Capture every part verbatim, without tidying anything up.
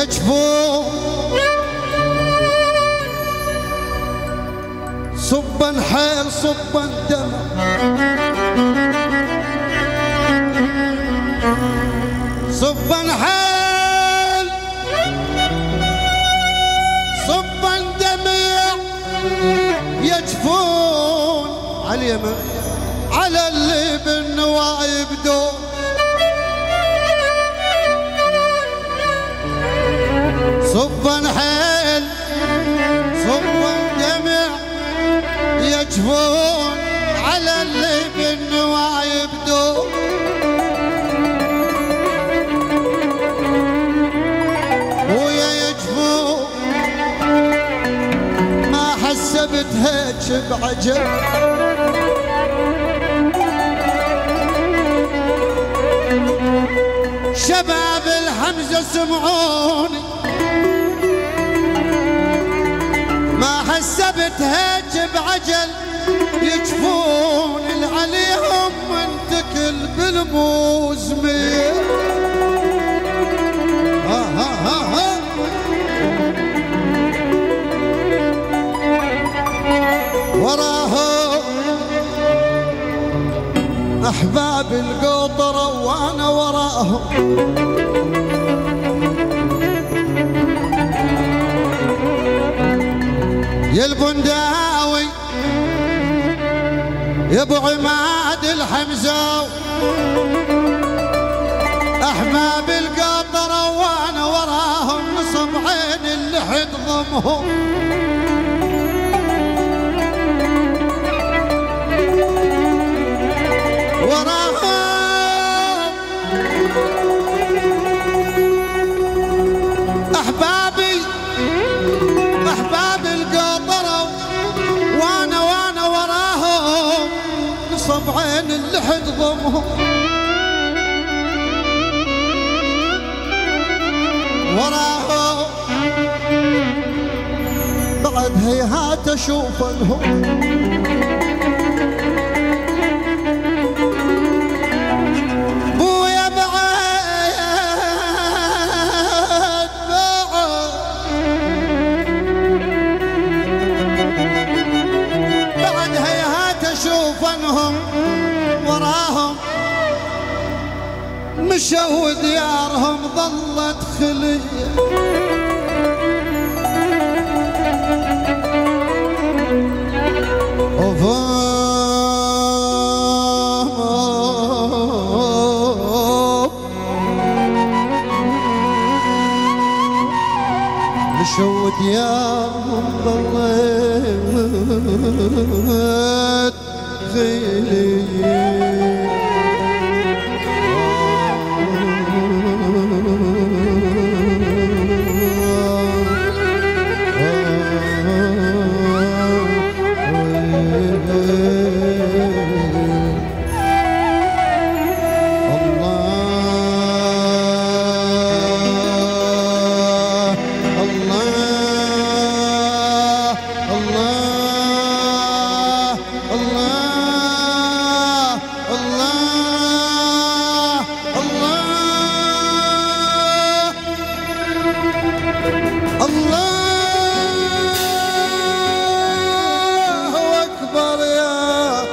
يجفو صبا حيل صبا دمع صبا حيل صبا دمع يجفون على اليمن على اللي بالنوايب دون صبا حيل صبا دمع يجفون على اللي بالنوايب دون ويا يجفون ما حسبت هيك بعجل شباب الحمزة سمعوني ما حسبت هيك بعجل يجفون عليهم منتكل بالموزمير ها ها ها ها وراهم أحباب القطرة وأنا وراهم يا البنداوي يا ابو عماد الحمزة احباب القطرة وانا وراهم نصب عين اللحد ضمهم وراهم احبابي احباب القطرة وانا وانا وراهم نصب عين اللحد ضمهم وراهم بعد هيهات اشوف لهم بويا بعد بعد بعد هيهات اشوف انهم وراهم مشوا وديارهم ظلت خليه مشوا ديارهم ظلت خليه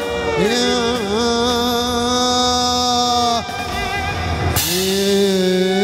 Yeah.